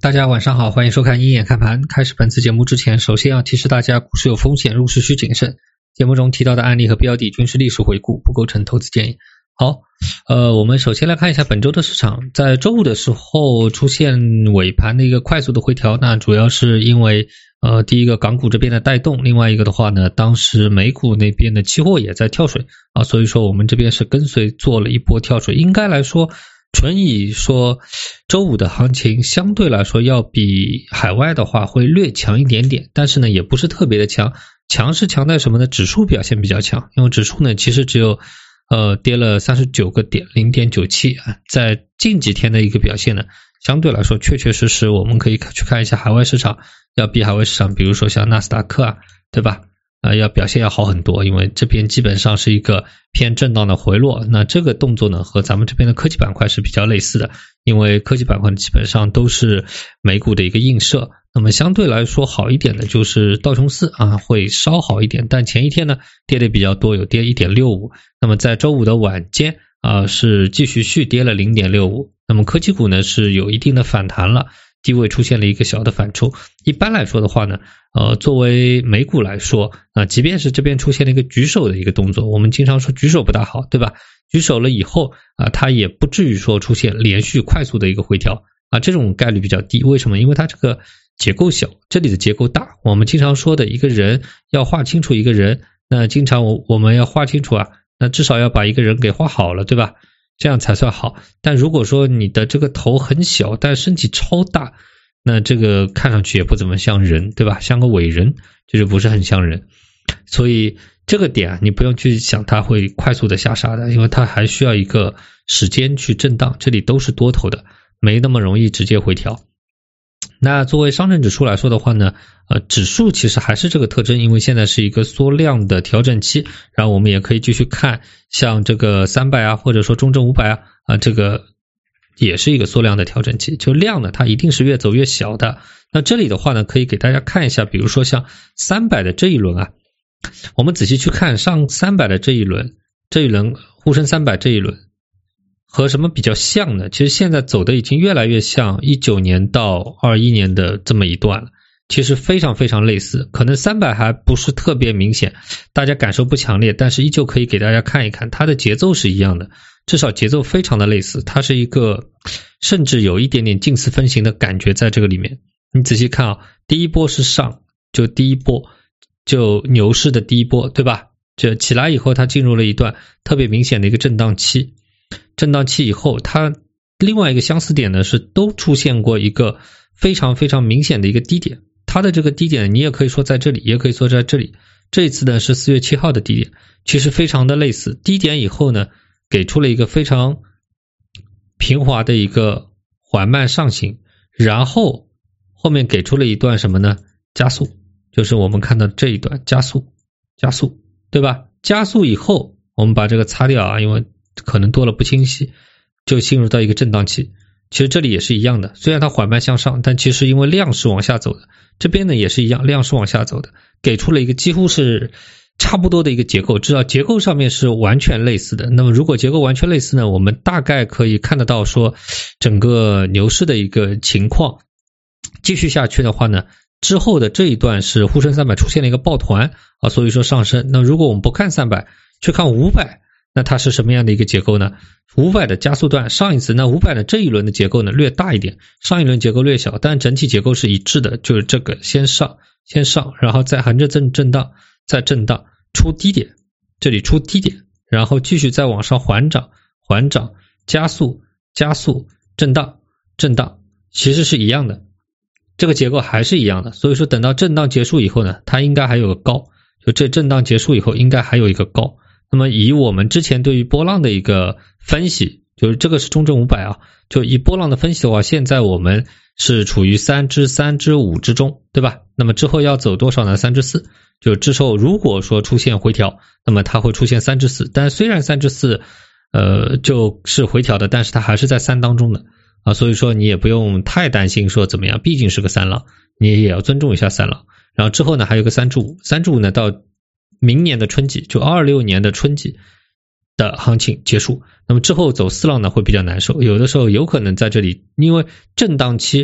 大家晚上好，欢迎收看鹰眼看盘。开始本次节目之前，首先要提示大家，股市有风险，入市需谨慎。节目中提到的案例和标的均是历史回顾，不构成投资建议。好，我们首先来看一下本周的市场。在周五的时候出现尾盘的一个快速的回调，那主要是因为第一个港股这边的带动，另外一个的话呢，当时美股那边的期货也在跳水啊，所以说我们这边是跟随做了一波跳水。应该来说纯以说周五的行情相对来说要比海外的话会略强一点点，但是呢也不是特别的强。强是强在什么呢？指数表现比较强，因为指数呢其实只有跌了39个点 0.97 啊，在近几天的一个表现呢相对来说确确实实我们可以去看一下海外市场，要比海外市场比如说像纳斯达克啊，对吧？要表现要好很多，因为这边基本上是一个偏震荡的回落。那这个动作呢和咱们这边的科技板块是比较类似的，因为科技板块基本上都是美股的一个映射。那么相对来说好一点的就是道琼斯啊，会稍好一点，但前一天呢跌的比较多，有跌 1.65， 那么在周五的晚间是继续续跌了 0.65， 那么科技股呢是有一定的反弹了，低位出现了一个小的反抽。一般来说的话呢作为美股来说即便是这边出现了一个举手的一个动作，我们经常说举手不大好，对吧？举手了以后它也不至于说出现连续快速的一个回调这种概率比较低。为什么？因为它这个结构小，这里的结构大。我们经常说的一个人要画清楚一个人，那经常我们要画清楚那至少要把一个人给画好了，对吧？这样才算好。但如果说你的这个头很小但身体超大，那这个看上去也不怎么像人，对吧？像个伟人，这就不是很像人。所以这个点你不用去想它会快速的下杀的，因为它还需要一个时间去震荡，这里都是多头的，没那么容易直接回调。那作为上证指数来说的话呢指数其实还是这个特征，因为现在是一个缩量的调整期。然后我们也可以继续看像这个300或者说中证500这个也是一个缩量的调整期，就量呢它一定是越走越小的。那这里的话呢可以给大家看一下，比如说像300的这一轮我们仔细去看上300的这一轮沪深300这一轮和什么比较像呢？其实现在走的已经越来越像19年到21年的这么一段了，其实非常非常类似。可能300还不是特别明显，大家感受不强烈，但是依旧可以给大家看一看，它的节奏是一样的，至少节奏非常的类似。它是一个甚至有一点点近似分型的感觉在这个里面。你仔细看第一波是上，就第一波就牛市的第一波，对吧？这起来以后它进入了一段特别明显的一个震荡期，震荡期以后它另外一个相似点呢是都出现过一个非常非常明显的一个低点。它的这个低点你也可以说在这里，也可以说在这里，这一次呢是4月7号的低点，其实非常的类似。低点以后呢给出了一个非常平滑的一个缓慢上行，然后后面给出了一段什么呢？加速，就是我们看到这一段加速，对吧？加速以后我们把这个擦掉因为可能多了不清晰，就进入到一个震荡期。其实这里也是一样的，虽然它缓慢向上，但其实因为量是往下走的，这边呢也是一样，量是往下走的，给出了一个几乎是差不多的一个结构，至少结构上面是完全类似的。那么如果结构完全类似呢，我们大概可以看得到说整个牛市的一个情况继续下去的话呢，之后的这一段是沪深300出现了一个抱团所以说上升。那如果我们不看300去看500，那它是什么样的一个结构呢？500的加速段上一次，那500的这一轮的结构呢略大一点，上一轮结构略小，但整体结构是一致的，就是这个先上，然后再横着震荡，再震荡出低点，这里出低点，然后继续再往上缓涨，加速，震荡，其实是一样的，这个结构还是一样的。所以说等到震荡结束以后呢，它应该还有个高，就这震荡结束以后应该还有一个高。那么以我们之前对于波浪的一个分析，就是这个是中证500就以波浪的分析的话，现在我们是处于3至5之中，对吧？那么之后要走多少呢？3至4，就之后如果说出现回调，那么它会出现3至4，但虽然3至4就是回调的，但是它还是在3当中的所以说你也不用太担心说怎么样，毕竟是个三浪，你也要尊重一下三浪。然后之后呢还有个3至5，3至5呢到明年的春季，就26年的春季的行情结束，那么之后走四浪呢会比较难受，有的时候有可能在这里因为震荡期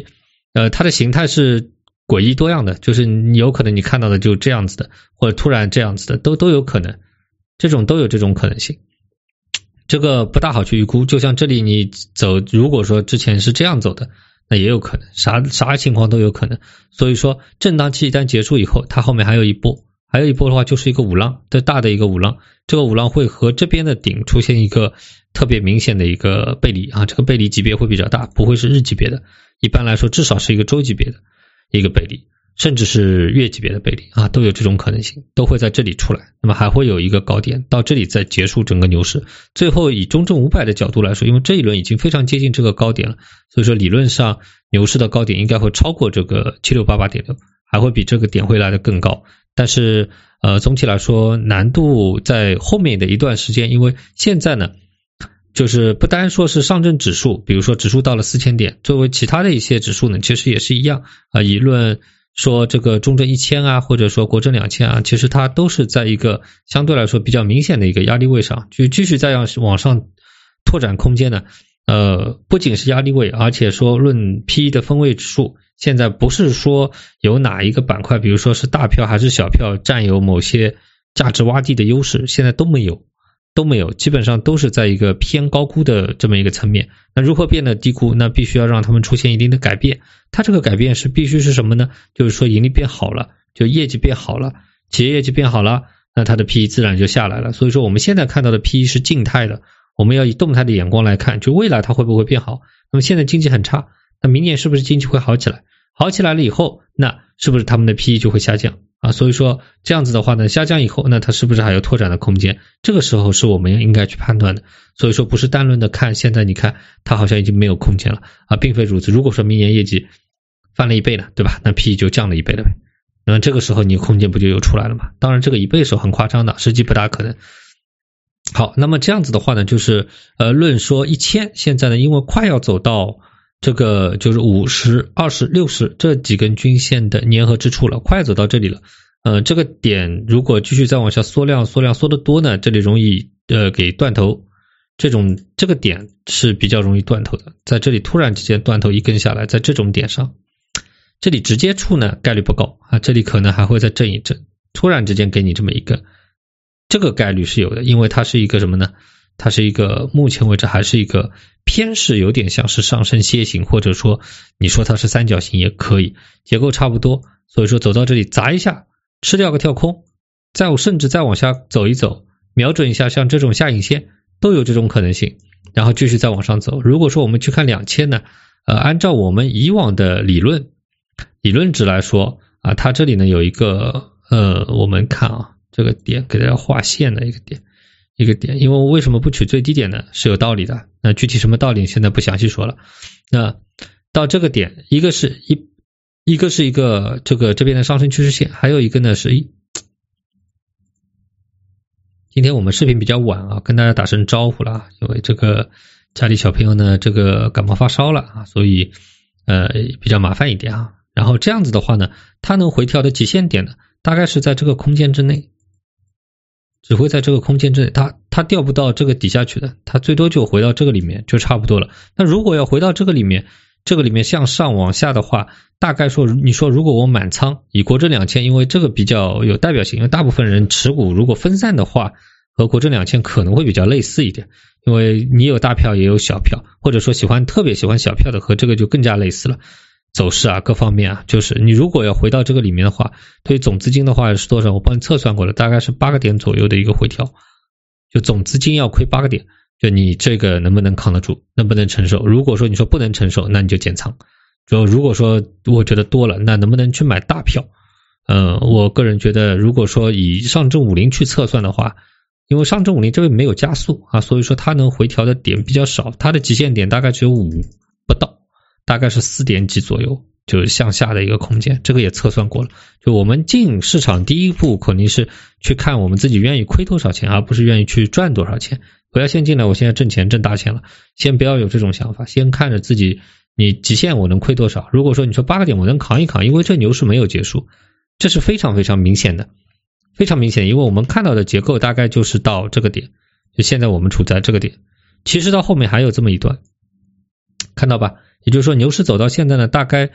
它的形态是诡异多样的，就是有可能你看到的就这样子的，或者突然这样子的，都有可能，这种都有这种可能性。这个不大好去预估，就像这里你走，如果说之前是这样走的，那也有可能，啥情况都有可能。所以说震荡期一旦结束以后，它后面还有一波的话就是一个五浪，这大的一个五浪，这个五浪会和这边的顶出现一个特别明显的一个背离啊，这个背离级别会比较大，不会是日级别的，一般来说至少是一个周级别的一个背离，甚至是月级别的背离啊，都有这种可能性，都会在这里出来。那么还会有一个高点到这里再结束整个牛市。最后以中证500的角度来说，因为这一轮已经非常接近这个高点了，所以说理论上牛市的高点应该会超过这个 7688.6， 还会比这个点会来的更高。但是总体来说难度在后面的一段时间，因为现在呢就是不单说是上证指数，比如说指数到了4000点，作为其他的一些指数呢其实也是一样啊，以论说这个中证1000啊，或者说国证2000啊，其实它都是在一个相对来说比较明显的一个压力位上，就继续再往上拓展空间呢。不仅是压力位，而且说论 PE 的分位指数，现在不是说有哪一个板块，比如说是大票还是小票占有某些价值洼地的优势，现在都没有，基本上都是在一个偏高估的这么一个层面。那如何变得低估？那必须要让他们出现一定的改变。它这个改变是必须是什么呢？就是说盈利变好了，就业绩变好了，企业业绩变好了，那它的 PE 自然就下来了。所以说我们现在看到的 PE 是静态的，我们要以动态的眼光来看，就未来它会不会变好。那么现在经济很差，那明年是不是经济会好起来？好起来了以后，那是不是他们的 PE 就会下降啊？所以说这样子的话呢，下降以后，那它是不是还有拓展的空间？这个时候是我们应该去判断的。所以说不是单论的看，现在你看它好像已经没有空间了啊，并非如此。如果说明年业绩翻了1倍了，对吧？那 PE 就降了1倍了呗。那么这个时候你空间不就又出来了吗？当然这个1倍是很夸张的，实际不大可能。好，那么这样子的话呢，就是论说1000，现在呢因为快要走到这个就是50、20、60这几根均线的粘合之处了，快走到这里了。这个点如果继续再往下缩量缩得多呢，这里容易给断头，这个点是比较容易断头的，在这里突然之间断头一根下来，在这种点上，这里直接触呢概率不高啊，这里可能还会再震一震，突然之间给你这么一根，这个概率是有的，因为它是一个什么呢？它是一个目前为止还是一个偏势，有点像是上升楔形，或者说你说它是三角形也可以，结构差不多。所以说走到这里砸一下，吃掉个跳空，甚至再往下走一走，瞄准一下像这种下影线都有这种可能性，然后继续再往上走。如果说我们去看2000呢，按照我们以往的理论值来说啊，它这里呢有一个我们看啊，这个点给大家画线的一个点，因为为什么不取最低点呢？是有道理的。那具体什么道理现在不详细说了。那到这个点，一个是一个这边的上升趋势线，还有一个呢是今天我们视频比较晚啊，跟大家打声招呼了，因为这个家里小朋友呢这个感冒发烧了啊，所以比较麻烦一点啊。然后这样子的话呢，它能回调的极限点呢，大概是在这个空间之内。只会在这个空间之内，它掉不到这个底下去的，它最多就回到这个里面就差不多了。那如果要回到这个里面向上往下的话，大概说你说如果我满仓以国证2000，因为这个比较有代表性，因为大部分人持股如果分散的话，和国证2000可能会比较类似一点，因为你有大票也有小票，或者说特别喜欢小票的和这个就更加类似了。走势啊各方面啊，就是你如果要回到这个里面的话，对于总资金的话是多少？我帮你测算过了，大概是8个点左右的一个回调，就总资金要亏8个点，就你这个能不能扛得住，能不能承受？如果说你说不能承受，那你就减仓。就如果说我觉得多了，那能不能去买大票？我个人觉得，如果说以上证50去测算的话，因为上证50这边没有加速啊，所以说它能回调的点比较少，它的极限点大概只有5不到，大概是4点几左右，就是向下的一个空间，这个也测算过了。就我们进市场第一步肯定是去看我们自己愿意亏多少钱，而不是愿意去赚多少钱。不要先进来我现在挣钱挣大钱了，先不要有这种想法，先看着自己你极限我能亏多少。如果说你说8个点我能扛一扛，因为这牛市没有结束，这是非常非常明显的，非常明显，因为我们看到的结构大概就是到这个点，就现在我们处在这个点，其实到后面还有这么一段，看到吧？也就是说牛市走到现在呢，大概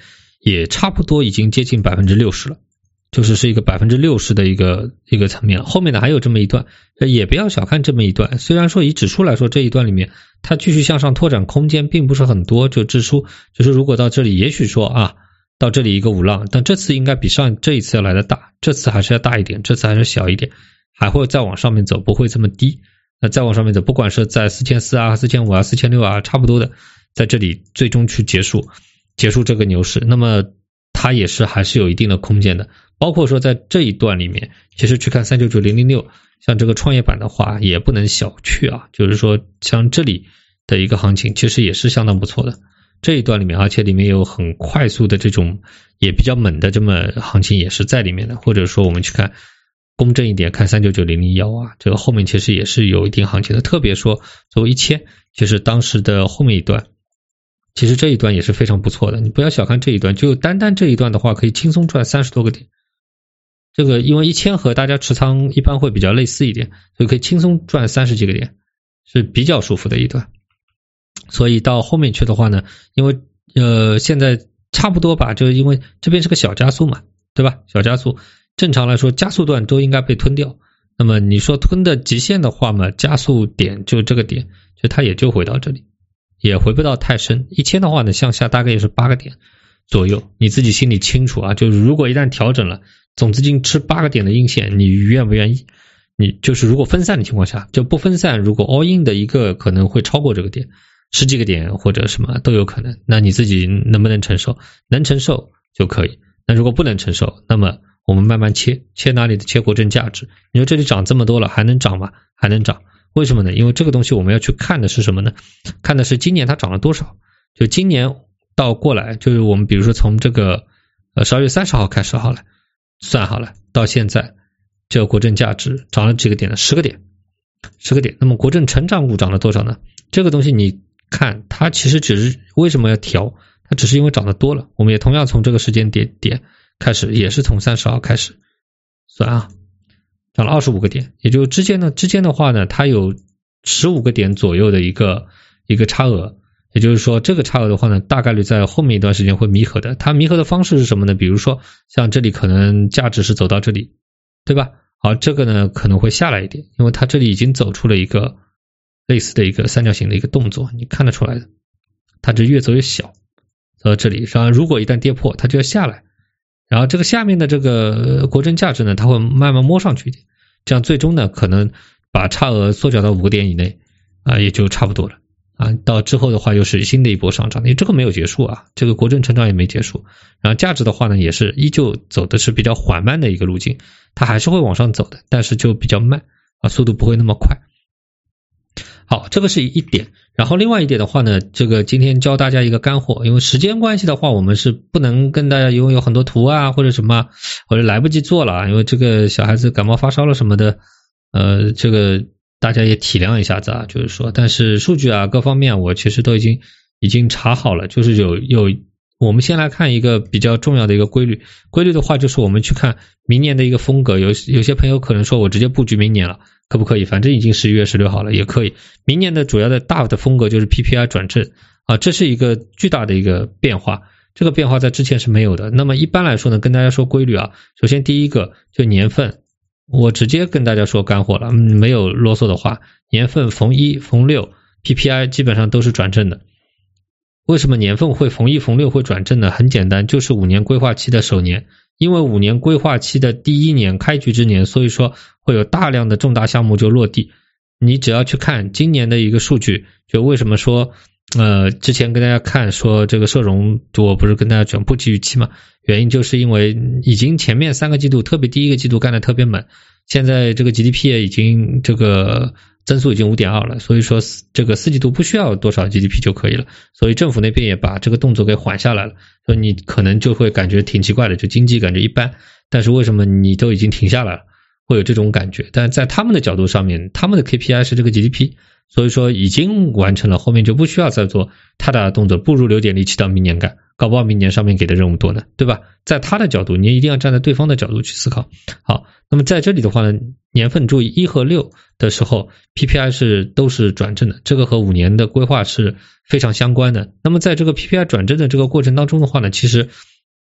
也差不多已经接近 60% 了，就是一个 60% 的一个层面。后面呢还有这么一段，也不要小看这么一段，虽然说以指数来说这一段里面它继续向上拓展空间并不是很多，就指数就是如果到这里也许说到这里一个五浪，但这次应该比这一次要来的大，这次还是要大一点，这次还是小一点，还会再往上面走，不会这么低。那再往上面走，不管是在4400、4500、4600差不多的，在这里最终去结束这个牛市，那么它也是还是有一定的空间的。包括说在这一段里面，其实去看399006，像这个创业板的话也不能小觑啊，就是说像这里的一个行情其实也是相当不错的。这一段里面，而且里面有很快速的这种也比较猛的这么行情也是在里面的，或者说我们去看公正一点，看399001这个后面其实也是有一定行情的，特别说作为1000，其实当时的后面一段，其实这一段也是非常不错的，你不要小看这一段，就单单这一段的话可以轻松赚30多个点。这个因为1000和大家持仓一般会比较类似一点，所以可以轻松赚30几个点，是比较舒服的一段。所以到后面去的话呢，因为现在差不多吧，就因为这边是个小加速嘛，对吧？小加速正常来说加速段都应该被吞掉，那么你说吞的极限的话嘛，加速点就这个点，就它也就回到这里，也回不到太深。1000的话呢，向下大概也是8个点左右，你自己心里清楚啊，就是如果一旦调整了，总资金吃8个点的阴线，你愿不愿意？你就是如果分散的情况下，就不分散，如果 all in 的一个可能会超过这个点10几个点或者什么都有可能，那你自己能不能承受？能承受就可以，那如果不能承受，那么我们慢慢切哪里的切国证价值。你说这里涨这么多了还能涨吗？还能涨。为什么呢？因为这个东西我们要去看的是什么呢？看的是今年它涨了多少。就今年到过来，就是我们比如说从这个12月30号开始好了，算好了，到现在这个国证价值涨了几个点呢？10个点。10个点。那么国证成长股涨了多少呢？这个东西你看它其实只是为什么要调？它只是因为涨得多了。我们也同样从这个时间点开始，也是从30号开始算涨了25个点，也就之间的话呢，它有15个点左右的一个差额，也就是说这个差额的话呢，大概率在后面一段时间会弥合的。它弥合的方式是什么呢？比如说像这里可能价值是走到这里，对吧？好，这个呢可能会下来一点，因为它这里已经走出了一个类似的一个三角形的一个动作，你看得出来的，它这越走越小，走到这里，然后如果一旦跌破，它就要下来。然后这个下面的这个国证价值呢，它会慢慢摸上去一点，这样最终呢可能把差额缩小到5个点以内也就差不多了到之后的话又是新的一波上涨，因为这个没有结束这个国证成长也没结束。然后价值的话呢，也是依旧走的是比较缓慢的一个路径，它还是会往上走的，但是就比较慢速度不会那么快。好，这个是一点。然后另外一点的话呢，这个今天教大家一个干货，因为时间关系的话，我们是不能跟大家因为有很多图或者什么，或者来不及做了，因为这个小孩子感冒发烧了什么的，这个大家也体谅一下子就是说，但是数据各方面我其实都已经查好了，就是有我们先来看一个比较重要的一个规律的话，就是我们去看明年的一个风格。有些朋友可能说我直接布局明年了，可不可以？反正已经11月16号了，也可以。明年的主要的大的风格就是 PPI 转正这是一个巨大的一个变化，这个变化在之前是没有的。那么一般来说呢，跟大家说规律首先第一个就年份，我直接跟大家说干货了，没有啰嗦的话，年份逢1逢6 PPI 基本上都是转正的。为什么年份会逢1逢6会转正呢？很简单，就是5年规划期的首年，因为5年规划期的第一年开局之年，所以说会有大量的重大项目就落地。你只要去看今年的一个数据，就为什么说之前跟大家看说这个社融，我不是跟大家讲不及预期嘛，原因就是因为已经前面3个季度，特别第一个季度干得特别猛，现在这个 GDP 也已经这个增速已经 5.2 了，所以说这个4季度不需要多少 GDP 就可以了，所以政府那边也把这个动作给缓下来了，所以你可能就会感觉挺奇怪的，就经济感觉一般，但是为什么你都已经停下来了，会有这种感觉。但在他们的角度上面，他们的 KPI 是这个 GDP， 所以说已经完成了，后面就不需要再做太大的动作，不如留点力气到明年干，搞不好明年上面给的任务多呢，对吧？在他的角度，你一定要站在对方的角度去思考。好，那么在这里的话呢，年份注意1和6的时候 PPI 都是转正的，这个和5年的规划是非常相关的。那么在这个 PPI 转正的这个过程当中的话呢，其实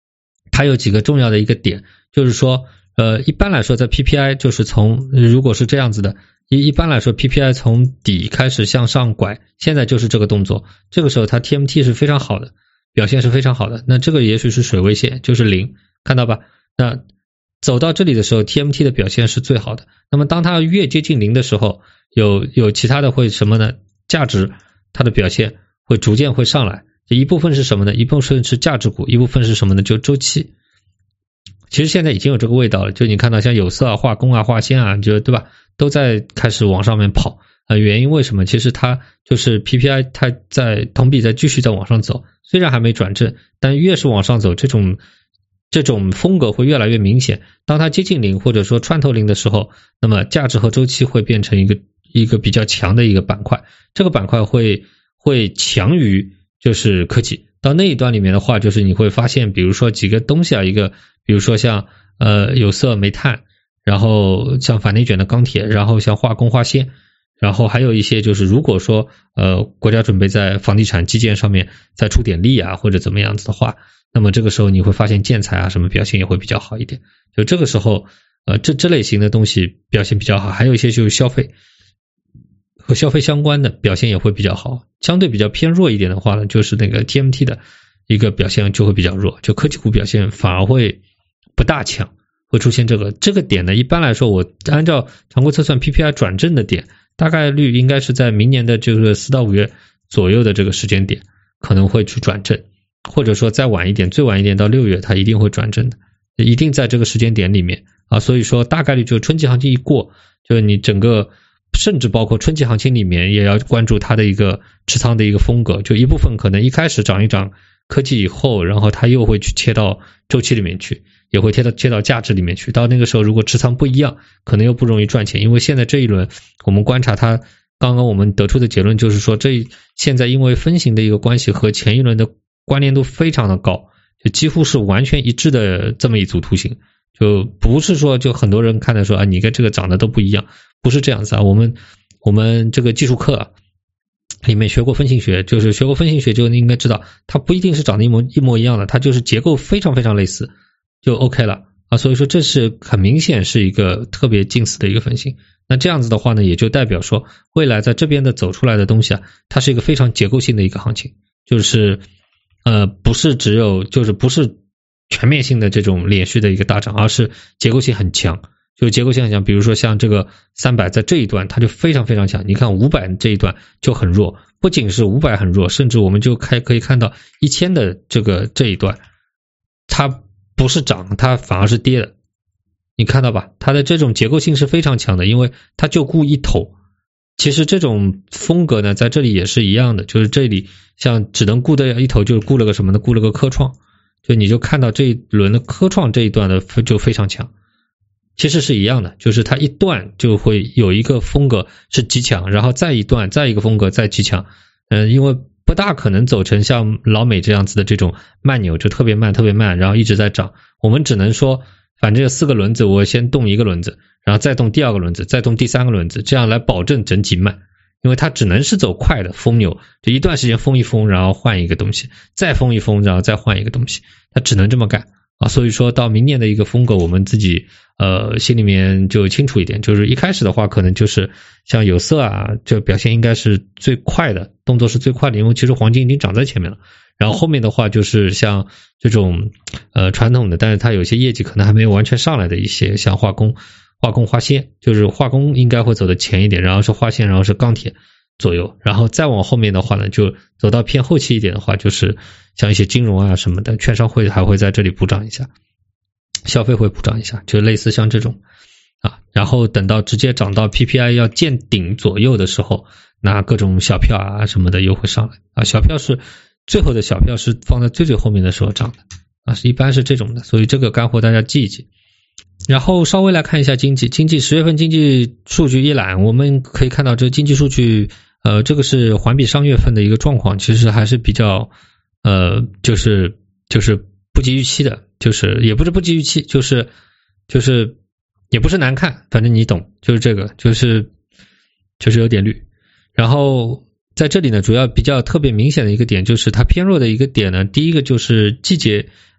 它有几个重要的一个点，就是说一般来说在 PPI 就是如果是这样子的，一般来说 PPI 从底开始向上拐，现在就是这个动作，这个时候它 TMT 是非常好的，表现是非常好的，那这个也许是水位线，就是0，看到吧？那走到这里的时候 TMT 的表现是最好的，那么当它越接近0的时候，有其他的会什么呢？价值它的表现会逐渐会上来，一部分是什么呢？一部分是价值股，一部分是什么呢？就周期。其实现在已经有这个味道了，就你看到像有色啊、化工啊、化纤啊，就对吧，都在开始往上面跑。原因为什么？其实它就是 PPI 它在同比在继续在往上走，虽然还没转正，但越是往上走，这种风格会越来越明显。当它接近0或者说穿透0的时候，那么价值和周期会变成一个比较强的一个板块，这个板块会强于就是科技。到那一端里面的话，就是你会发现比如说几个东西啊，比如说像有色、煤炭，然后像反内卷的钢铁，然后像化工、化纤，然后还有一些就是如果说国家准备在房地产基建上面再出点力啊或者怎么样子的话，那么这个时候你会发现建材啊什么表现也会比较好一点，就这个时候这类型的东西表现比较好，还有一些就是消费和消费相关的表现也会比较好，相对比较偏弱一点的话呢，就是那个 TMT 的一个表现就会比较弱，就科技股表现反而会不大强，会出现这个点呢。一般来说，我按照常规测算 PPI 转正的点，大概率应该是在明年的这个4到5月左右的这个时间点可能会去转正，或者说再晚一点，最晚一点到6月它一定会转正的，一定在这个时间点里面啊。所以说大概率就是春季行情一过，就是你整个甚至包括春季行情里面也要关注它的一个持仓的一个风格，就一部分可能一开始涨一涨科技以后，然后它又会去切到周期里面去，也会切到价值里面去，到那个时候如果持仓不一样，可能又不容易赚钱。因为现在这一轮我们观察它，刚刚我们得出的结论就是说，现在因为分型的一个关系和前一轮的关联度非常的高，就几乎是完全一致的这么一组图形，就不是说就很多人看的说啊，你跟这个涨的都不一样，不是这样子啊。我们这个技术课啊里面学过分型学，就是学过分型学就应该知道，它不一定是长得一模一样的，它就是结构非常非常类似就 OK 了啊。所以说这是很明显是一个特别近似的一个分型。那这样子的话呢，也就代表说未来在这边的走出来的东西啊，它是一个非常结构性的一个行情，就是不是全面性的这种连续的一个大涨，而是结构性很强。就结构性很强，比如说像这个300在这一段它就非常非常强，你看500这一段就很弱，不仅是500很弱，甚至我们就可以看到1000的这一段它不是涨，它反而是跌的，你看到吧，它的这种结构性是非常强的，因为它就顾一头。其实这种风格呢在这里也是一样的，就是这里像只能顾的一头，就是顾了个什么呢？顾了个科创，就你就看到这一轮的科创这一段的就非常强。其实是一样的，就是它一段就会有一个风格是极强，然后再一段再一个风格再极强。因为不大可能走成像老美这样子的这种慢牛，就特别慢特别慢，然后一直在涨。我们只能说反正4个轮子我先动一个轮子，然后再动第2个轮子，再动第3个轮子，这样来保证整体慢。因为它只能是走快的疯牛，就一段时间疯一疯，然后换一个东西，再疯一疯，然后再换一个东西，它只能这么干啊。所以说到明年的一个风格，我们自己心里面就清楚一点，就是一开始的话可能就是像有色啊，这表现应该是最快的，动作是最快的，因为其实黄金已经涨在前面了。然后后面的话就是像这种传统的，但是它有些业绩可能还没有完全上来的一些，像化工、化纤，就是化工应该会走得前一点，然后是化纤，然后是钢铁左右，然后再往后面的话呢，就走到偏后期一点的话，就是像一些金融啊什么的，券商会还会在这里补涨一下，消费会补涨一下，就类似像这种啊。然后等到直接涨到 PPI 要见顶左右的时候，那各种小票啊什么的又会上来啊。小票是最后的小票是放在最后面的时候涨的啊，一般是这种的，所以这个干货大家记一记。然后稍微来看一下经济10月份经济数据一览，我们可以看到这经济数据这个是环比上月份的一个状况，其实还是比较就是不及预期的，就是也不是不及预期，就是也不是难看，反正你懂，就是这个就是有点绿。然后在这里呢，主要比较特别明显的一个点就是它偏弱的一个点呢，第一个就是季节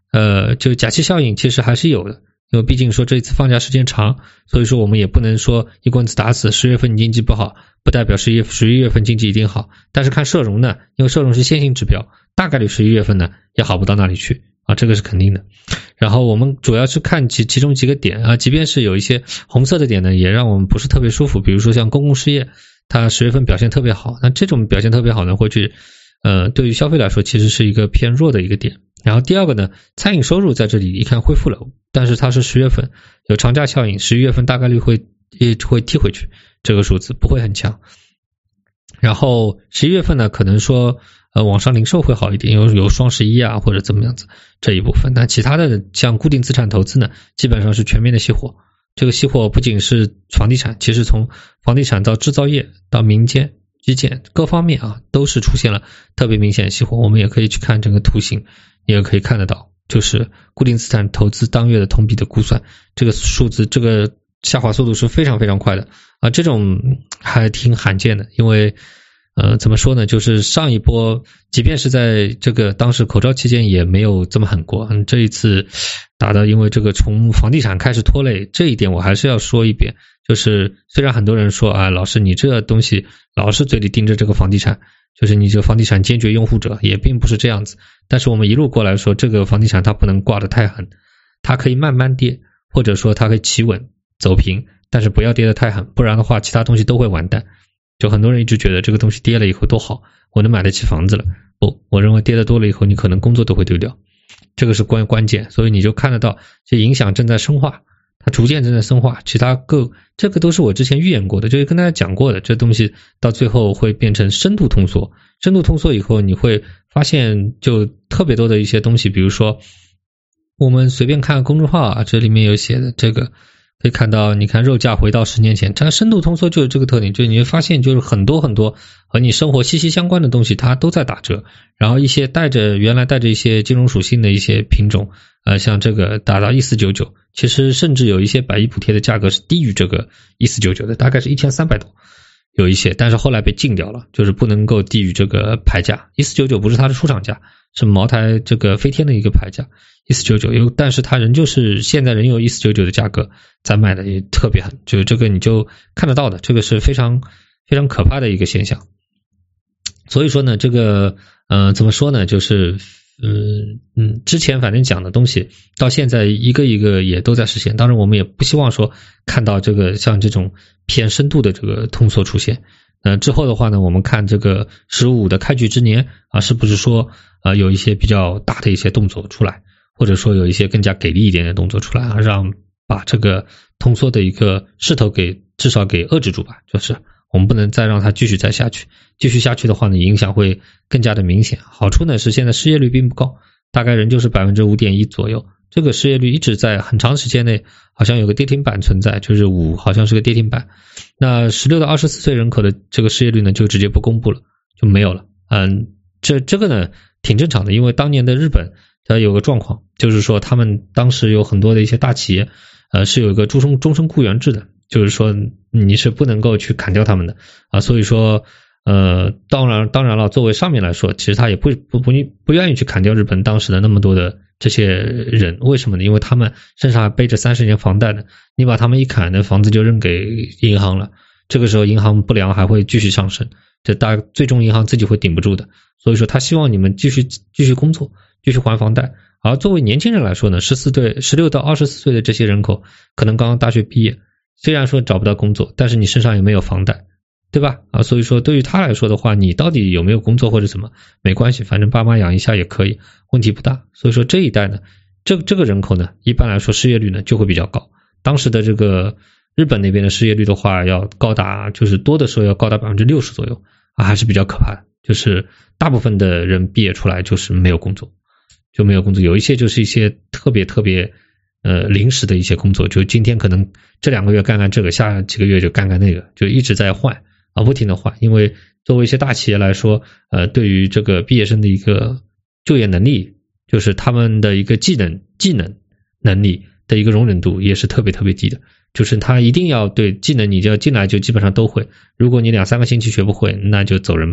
就假期效应其实还是有的，因为毕竟说这一次放假时间长，所以说我们也不能说一棍子打死10月份经济不好，不代表11月份经济一定好。但是看社融呢，因为社融是线性指标，大概率11月份呢也好不到哪里去啊，这个是肯定的。然后我们主要是看其中几个点啊，即便是有一些红色的点呢，也让我们不是特别舒服。比如说像公共事业，它10月份表现特别好，那这种表现特别好呢，会去对于消费来说其实是一个偏弱的一个点。然后第二个呢，餐饮收入在这里一看恢复了，但是它是10月份有长假效应，11月份大概率会踢回去，这个数字不会很强。然后11月份呢，可能说网上零售会好一点，有双11啊或者怎么样子这一部分。但其他的像固定资产投资呢，基本上是全面的熄火。这个熄火不仅是房地产，其实从房地产到制造业到民间基建各方面啊，都是出现了特别明显的熄火。我们也可以去看整个图形，也可以看得到，就是固定资产投资当月的同比的估算，这个数字这个下滑速度是非常非常快的啊，这种还挺罕见的。因为怎么说呢，就是上一波即便是在这个当时口罩期间也没有这么狠过，这一次打的，因为这个从房地产开始拖累，这一点我还是要说一遍，就是虽然很多人说啊，老师你这东西老是嘴里盯着这个房地产，就是你这个房地产坚决拥护者，也并不是这样子。但是我们一路过来说，这个房地产它不能挂得太狠，它可以慢慢跌，或者说它可以企稳走平，但是不要跌得太狠，不然的话其他东西都会完蛋。就很多人一直觉得这个东西跌了以后多好，我能买得起房子了。不，我认为跌得多了以后，你可能工作都会丢掉，这个是关键。所以你就看得到，这影响正在深化，它逐渐正在深化。其他这个都是我之前预言过的，就是跟大家讲过的，这东西到最后会变成深度通缩。深度通缩以后，你会发现就特别多的一些东西，比如说我们随便看公众号啊，这里面有写的这个。可以看到，你看肉价回到10年前，它深度通缩就是这个特点，就是你会发现就是很多和你生活息息相关的东西它都在打折，然后一些原来带着一些金融属性的一些品种，像这个打到1499，其实甚至有一些百亿补贴的价格是低于这个1499的，大概是1300多，有一些，但是后来被禁掉了，就是不能够低于这个牌价，1499不是它的出厂价，是茅台这个飞天的一个牌价，1499，但是它现在仍有1499的价格在卖的，也特别狠，就这个你就看得到的，这个是非常非常可怕的一个现象。所以说呢，这个怎么说呢，就是之前反正讲的东西到现在一个一个也都在实现，当然我们也不希望说看到这个像这种偏深度的这个通缩出现。之后的话呢，我们看这个15的开局之年啊，是不是说有一些比较大的一些动作出来，或者说有一些更加给力一点的动作出来啊，让把这个通缩的一个势头至少给遏制住吧，就是我们不能再让它继续下去，继续下去的话呢，影响会更加的明显。好处呢是现在失业率并不高，大概仍旧是 5.1% 左右，这个失业率一直在很长时间内好像有个跌停板存在，就是5好像是个跌停板。那16到24岁人口的这个失业率呢就直接不公布了，就没有了。这个呢挺正常的，因为当年的日本它有个状况，就是说他们当时有很多的一些大企业是有一个终身雇员制的，就是说你是不能够去砍掉他们的啊，所以说当然了，作为上面来说，其实他也不愿意去砍掉日本当时的那么多的这些人，为什么呢？因为他们身上还背着30年房贷呢，你把他们一砍，那房子就扔给银行了，这个时候银行不良还会继续上升，最终银行自己会顶不住的，所以说他希望你们继续工作，继续还房贷。而作为年轻人来说呢，16到24岁的这些人口可能刚刚大学毕业，虽然说找不到工作，但是你身上也没有房贷，对吧？所以说对于他来说的话，你到底有没有工作或者什么没关系，反正爸妈养一下也可以，问题不大。所以说这一代呢，这个人口呢，一般来说失业率呢就会比较高。当时的这个日本那边的失业率的话，要高达就是多的时候要高达 60% 左右啊，还是比较可怕的。就是大部分的人毕业出来就是没有工作，有一些就是一些特别临时的一些工作，就今天可能这2个月干这个，下几个月就干那个，就一直在换啊，不停的换。因为作为一些大企业来说，对于这个毕业生的一个就业能力，就是他们的一个技能能力的一个容忍度也是特别低的，就是他一定要对技能你就要进来就基本上都会，如果你2-3个星期学不会，那就走人吧，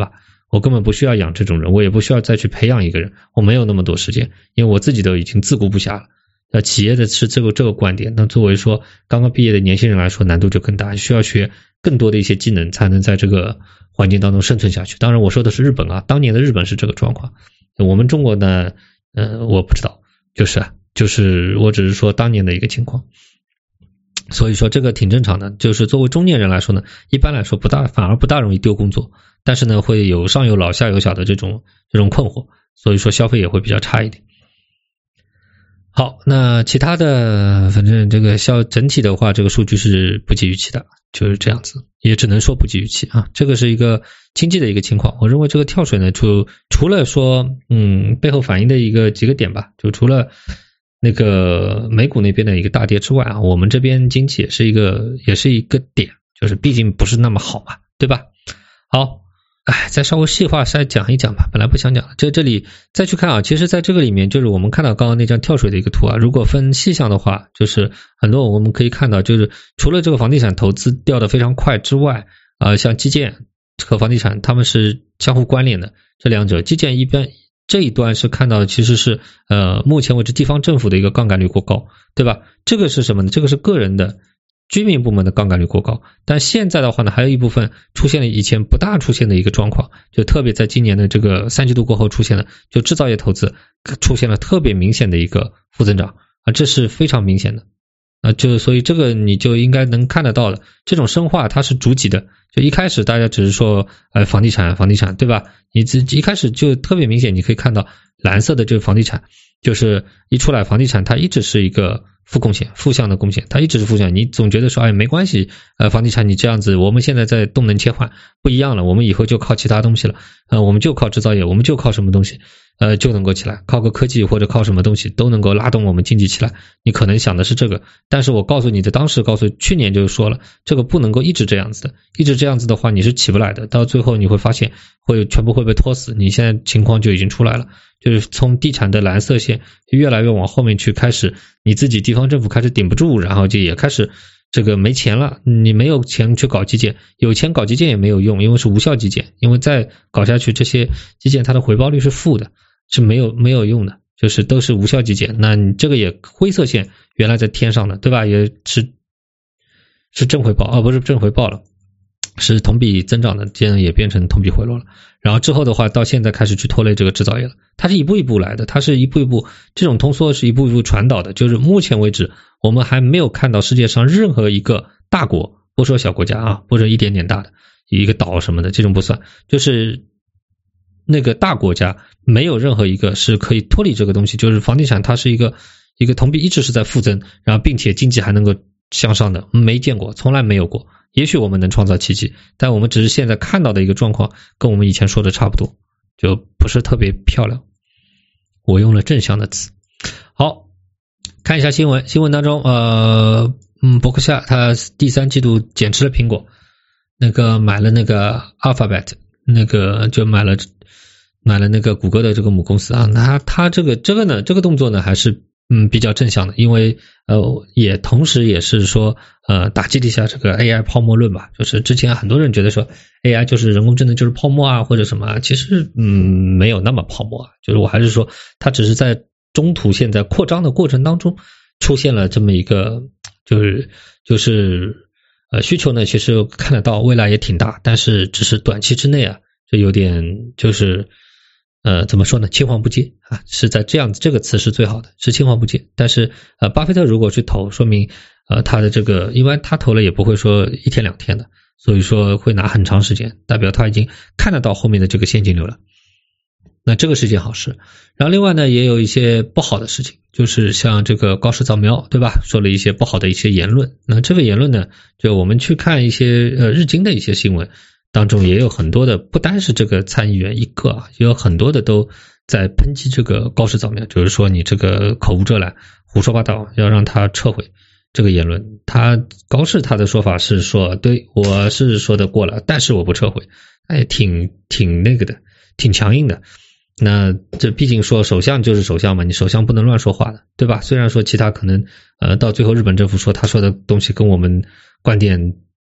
我根本不需要养这种人，我也不需要再去培养一个人，我没有那么多时间，因为我自己都已经自顾不暇了。企业的是这个观点，那作为说刚刚毕业的年轻人来说，难度就更大，需要学更多的一些技能才能在这个环境当中生存下去。当然我说的是日本啊，当年的日本是这个状况，我们中国呢我不知道，就是我只是说当年的一个情况。所以说这个挺正常的，就是作为中年人来说呢，一般来说反而不大容易丢工作，但是呢会有上有老下有小的这种困惑，所以说消费也会比较差一点。好，那其他的反正这个整体的话，这个数据是不及预期的，就是这样子，也只能说不及预期啊。这个是一个经济的一个情况，我认为这个跳水呢，就除了说背后反映的几个点吧，就除了那个美股那边的一个大跌之外啊，我们这边经济也是一个点，就是毕竟不是那么好嘛，对吧？好，再稍微细化再讲一讲吧，本来不想讲，这里再去看啊，其实在这个里面就是我们看到刚刚那张跳水的一个图啊，如果分细项的话，就是很多我们可以看到，就是除了这个房地产投资掉得非常快之外，像基建和房地产它们是相互关联的，这两者基建一般这一端是看到的其实是目前为止地方政府的一个杠杆率过高，对吧？这个是什么呢？这个是个人的居民部门的杠杆率过高，但现在的话呢，还有一部分出现了以前不大出现的一个状况，就特别在今年的这个三季度过后出现了，就制造业投资出现了特别明显的一个负增长啊，这是非常明显的所以这个你就应该能看得到的，这种深化它是逐级的，就一开始大家只是说房地产对吧？你一开始就特别明显，你可以看到蓝色的这个房地产，就是一出来房地产它一直是一个负向的贡献，它一直是负向，你总觉得说没关系，房地产你这样子，我们现在在动能切换不一样了，我们以后就靠其他东西了，我们就靠制造业，我们就靠什么东西就能够起来，靠个科技或者靠什么东西都能够拉动我们经济起来，你可能想的是这个，但是我告诉你的，当时去年就说了，这个不能够一直这样子的，一直这样子的话你是起不来的，到最后你会发现全部会被拖死，你现在情况就已经出来了，就是从地产的蓝色线越来越往后面去，开始你自己地方政府开始顶不住，然后就也开始这个没钱了，你没有钱去搞基建，有钱搞基建也没有用，因为是无效基建，因为再搞下去这些基建它的回报率是负的，是没有用的，就是都是无效基建，那你这个也灰色线原来在天上的，对吧？也是正回报不是正回报了，是同比增长的，现在也变成同比回落了。然后之后的话，到现在开始去拖累这个制造业了，它是一步一步来的，它是一步一步，这种通缩是一步一步传导的，就是目前为止我们还没有看到世界上任何一个大国，不说小国家啊，不说一点点大的一个岛什么的，这种不算，就是那个大国家没有任何一个是可以脱离这个东西，就是房地产它是一个同比一直是在负增，然后并且经济还能够向上的，没见过，从来没有过。也许我们能创造奇迹，但我们只是现在看到的一个状况跟我们以前说的差不多，就不是特别漂亮，我用了正向的词。好，看一下新闻当中伯克夏他第三季度减持了苹果，那个买了那个 Alphabet， 那个就买了那个谷歌的这个母公司啊，那他这个动作呢还是比较正向的，因为也同时也是说打击了一下这个 AI 泡沫论吧，就是之前很多人觉得说 AI 就是人工智能就是泡沫啊或者什么啊，其实没有那么泡沫啊，就是我还是说它只是在中途现在扩张的过程当中出现了这么一个就是需求呢其实看得到未来也挺大，但是只是短期之内啊就有点就是怎么说呢，青黄不接啊，是在这样子，这个词是最好的，是青黄不接。但是巴菲特如果去投，说明他的这个，因为他投了也不会说一天两天的，所以说会拿很长时间，代表他已经看得到后面的这个现金流了。那这个是件好事。然后另外呢，也有一些不好的事情，就是像这个高市早苗，对吧？说了一些不好的一些言论。那这个言论呢，就我们去看一些日经的一些新闻。当中也有很多的，不单是这个参议员一个啊，也有很多的都在抨击这个高市早苗，就是说你这个口无遮拦、胡说八道，要让他撤回这个言论。高市他的说法是说，对，我是说得过了，但是我不撤回，挺那个的，挺强硬的。那这毕竟说首相就是首相嘛，你首相不能乱说话的，对吧？虽然说其他可能到最后日本政府说他说的东西跟我们观点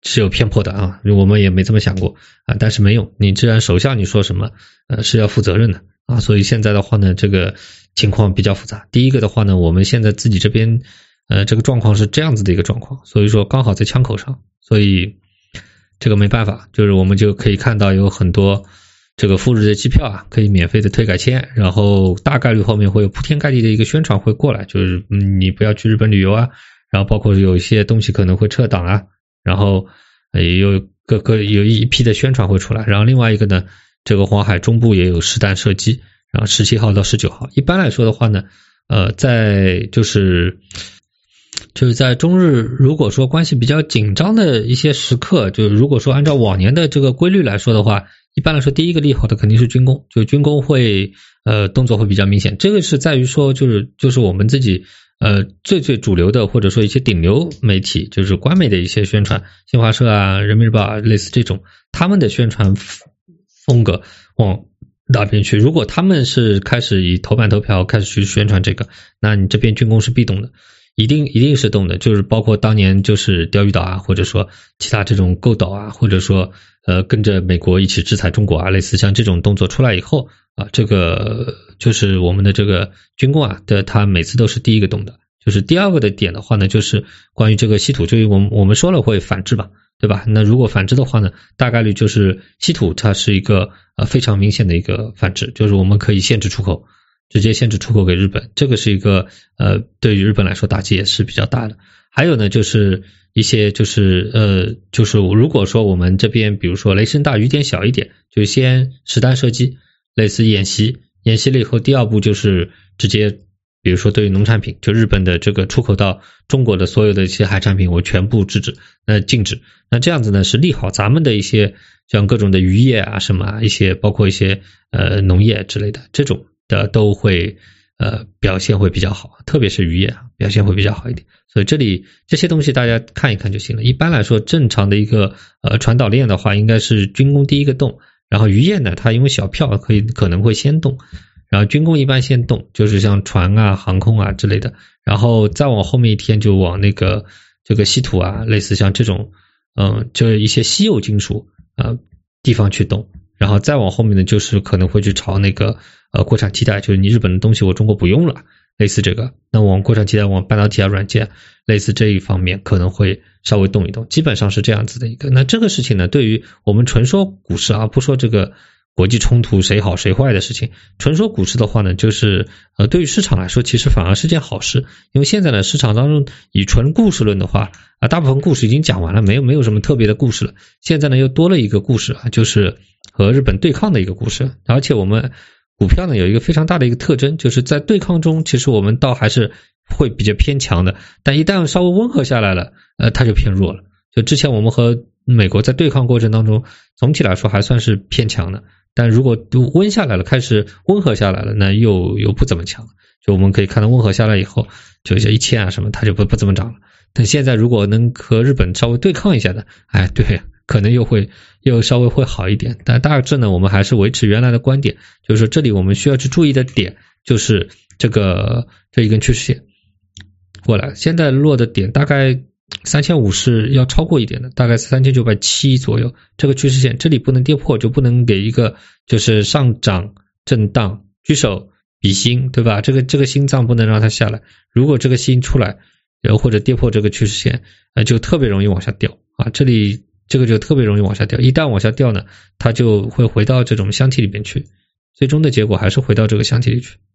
是有偏颇的啊，我们也没这么想过啊，但是没用，你既然首相你说什么是要负责任的啊，所以现在的话呢，这个情况比较复杂。第一个的话呢，我们现在自己这边这个状况是这样子的一个状况，所以说刚好在枪口上，所以这个没办法，就是我们就可以看到有很多这个赴日的机票啊，可以免费的退改签，然后大概率后面会有铺天盖地的一个宣传会过来，就是你不要去日本旅游啊，然后包括有一些东西可能会撤档啊，然后也有有一批的宣传会出来，然后另外一个呢，这个黄海中部也有实弹射击，然后17号到19号。一般来说的话呢，在就是在中日如果说关系比较紧张的一些时刻，就如果说按照往年的这个规律来说的话，一般来说第一个利好的肯定是军工，就军工会动作会比较明显。这个是在于说就是我们自己最主流的或者说一些顶流媒体，就是官媒的一些宣传，新华社啊、人民日报啊，类似这种，他们的宣传风格往哪边去？如果他们是开始以头版头条开始去宣传这个，那你这边军工是必动的。一定是动的，就是包括当年就是钓鱼岛啊，或者说其他这种购岛啊，或者说跟着美国一起制裁中国啊，类似像这种动作出来以后啊，这个就是我们的这个军工啊的，它每次都是第一个动的。就是第二个的点的话呢，就是关于这个稀土，就是我们说了会反制吧，对吧？那如果反制的话呢，大概率就是稀土它是一个非常明显的一个反制，就是我们可以限制出口。直接限制出口给日本，这个是一个对于日本来说打击也是比较大的。还有呢，就是一些就是如果说我们这边比如说雷声大雨点小一点，就先实弹射击，类似演习了以后，第二步就是直接比如说对于农产品，就日本的这个出口到中国的所有的一些海产品我全部禁止。那这样子呢是利好咱们的一些像各种的渔业啊什么啊，一些包括一些农业之类的这种的都会表现会比较好，特别是渔业表现会比较好一点。所以这里这些东西大家看一看就行了。一般来说正常的一个传导链的话，应该是军工第一个动，然后渔业呢它因为小票可能会先动，然后军工一般先动，就是像船啊、航空啊之类的，然后再往后面一天就往这个稀土啊，类似像这种就是一些稀有金属地方去动。然后再往后面呢，就是可能会去朝那个国产替代，就是你日本的东西我中国不用了，类似这个，那往国产替代，往半导体啊、软件类似这一方面可能会稍微动一动，基本上是这样子的一个。那这个事情呢，对于我们纯说股市啊，不说这个国际冲突谁好谁坏的事情，纯说股市的话呢，就是对于市场来说其实反而是件好事，因为现在呢市场当中以纯故事论的话大部分故事已经讲完了，没有什么特别的故事了，现在呢又多了一个故事就是和日本对抗的一个故事。而且我们股票呢有一个非常大的一个特征，就是在对抗中其实我们倒还是会比较偏强的，但一旦稍微温和下来了它就偏弱了。就之前我们和美国在对抗过程当中总体来说还算是偏强的，但如果温下来了，开始温和下来了，那又不怎么强了。就我们可以看到温和下来以后，就像1000啊什么它就不怎么涨了。但现在如果能和日本稍微对抗一下的，对，可能又稍微会好一点。但大致呢我们还是维持原来的观点，就是说这里我们需要去注意的点就是这一根趋势线过来，现在落的点大概3500是要超过一点的，大概3970左右，这个趋势线这里不能跌破，就不能给一个就是上涨震荡居首比心，对吧？这个心脏不能让它下来，如果这个心出来或者跌破这个趋势线就特别容易往下掉这里这个就特别容易往下掉，一旦往下掉呢它就会回到这种箱体里面去，最终的结果还是回到这个箱体里去，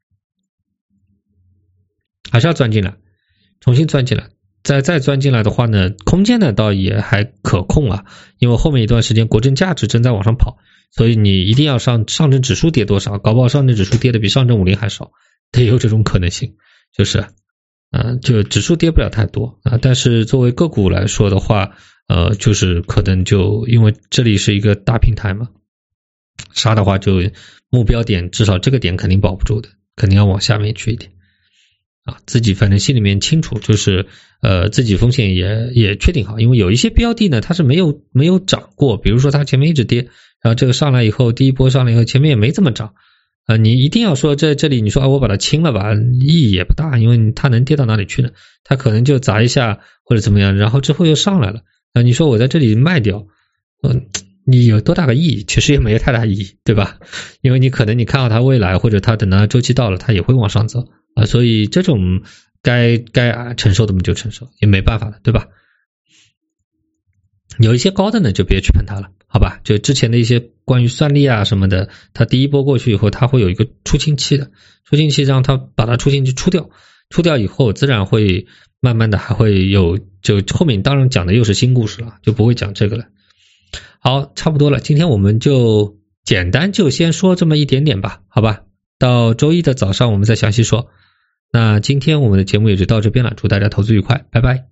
还是要钻进来，重新钻进来，再钻进来的话呢，空间呢倒也还可控因为后面一段时间国证价值正在往上跑，所以你一定要上证指数跌多少，搞不好上证指数跌的比上证50还少，也有这种可能性，就是就指数跌不了太多但是作为个股来说的话就是可能就因为这里是一个大平台嘛，杀的话就目标点至少这个点肯定保不住的，肯定要往下面去一点自己反正心里面清楚，就是自己风险也确定好，因为有一些标的呢它是没有涨过，比如说它前面一直跌，然后这个上来以后第一波上来以后前面也没怎么涨你一定要说这里你说我把它清了吧，意义也不大，因为它能跌到哪里去呢？它可能就砸一下或者怎么样，然后之后又上来了， 你说我在这里卖掉，你有多大个意义？其实也没有太大意义，对吧？因为你可能你看到它未来，或者它等到周期到了，它也会往上走所以这种该承受的我们就承受，也没办法了，对吧？有一些高的呢，就别去碰它了，好吧？就之前的一些关于算力什么的，它第一波过去以后，它会有一个出清期的，出清期让它把它出清期出掉以后，自然会慢慢的还会有，就后面当然讲的又是新故事了，就不会讲这个了。好，差不多了，今天我们就简单就先说这么一点点吧，好吧？到周一的早上我们再详细说。那今天我们的节目也就到这边了，祝大家投资愉快，拜拜。